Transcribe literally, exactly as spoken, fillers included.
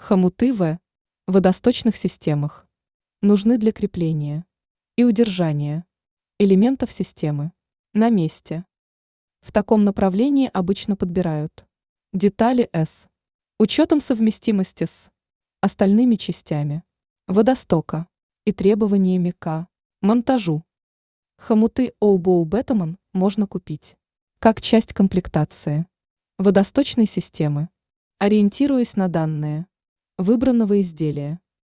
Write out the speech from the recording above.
Хомуты в водосточных системах нужны для крепления и удержания элементов системы на месте. В таком направлении обычно подбирают детали с учетом совместимости с остальными частями водостока и требованиями к монтажу. Хомуты Оубоу Бетамон можно купить как часть комплектации водосточной системы, ориентируясь на данные выбранного изделия.